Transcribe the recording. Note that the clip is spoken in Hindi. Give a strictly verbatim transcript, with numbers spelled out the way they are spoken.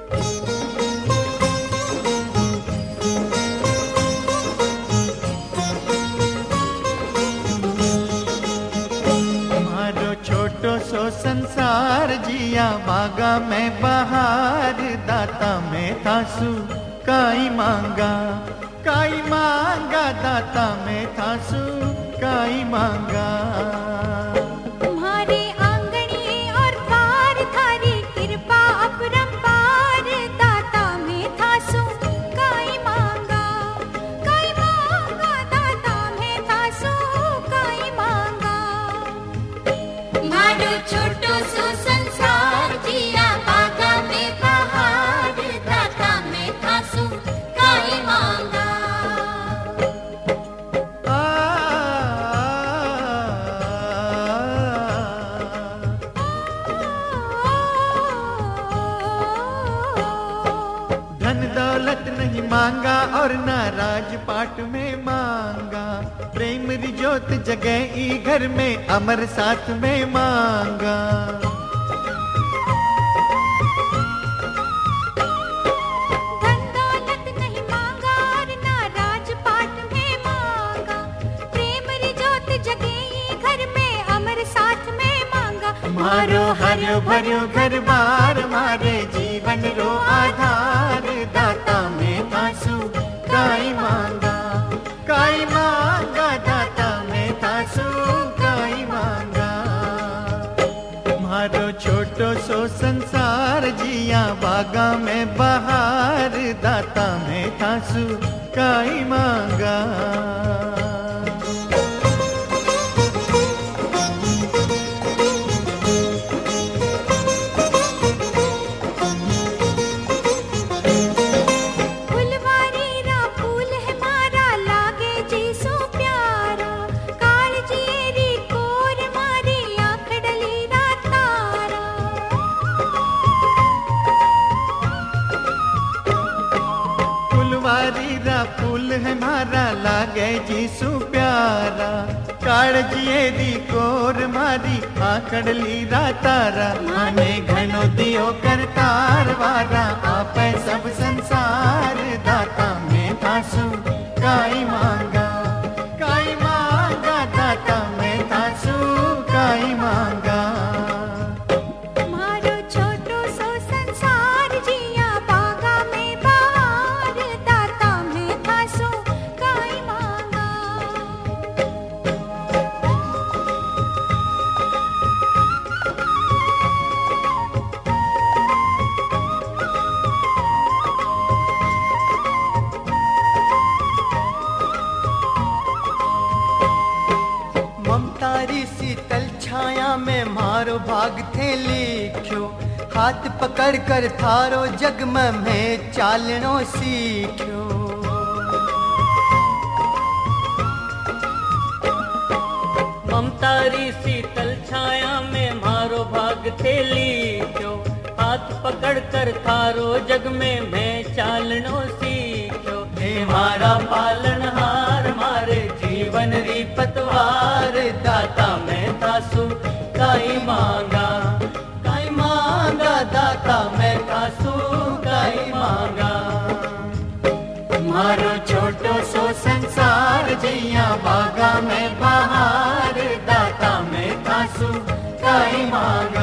सो संसार जिया बागा में बहार दाता में थासु काई मांगा काई मांगा दाता में थासु काई मांगा तुम्हारे आंगणी और पार थारी कृपा अपरंपार दाता में थासु काई मांगा काई मांगा दाता में थासु काई मांगा मारो छोटो सो संसार जिया बागा में बहार दाता में थासु काई मांगा धन दौलत नहीं मांगा और ना राजपाट में मांगा प्रेम रिजोत जगह ई घर में अमर साथ में मांगा धन दौलत नहीं मांगा और ना राजपाट में मांगा प्रेम रिजोत जगह ई घर में अमर साथ में मांगा मारो हरो भरो घर बार मारे जीवन रो आधार दाता में थासु काई मांगा काई मांगा दाता में थासु काई मांगा मारो छोटो सो संसार जिया बागा में बहार दाता में थासु काई मांगा फूल है मारा लागे जीसु प्यारा काळजिए दी कोर मारी आकड़ली रातारा माने घनो दियो करतार वारा आपे सब संसार दाता में थासु काई मांगा काई मांगा दाता में थासु काई मांगा मारो छोटो सो संसार जिया बागा में बहार दाता में थासु काई मांगा ममतारी शीतल छाया में मारो भाग थे लिख्यो हाथ पकड़ कर थारो जग में मैं चालनो सीख्यो ममतारी शीतल छाया में मारो भाग थे लिख्यो हाथ पकड़ कर थारो जग में मैं चालनो सीख्यो हे मारा पालनहार मारे जीवन री पतवार दाता मैं थासु काई मांगा काई मांगा दाता मैं थासु काई मांगा मारो छोटो सो संसार जिया बागा में बहार दाता में थासु काई मांगा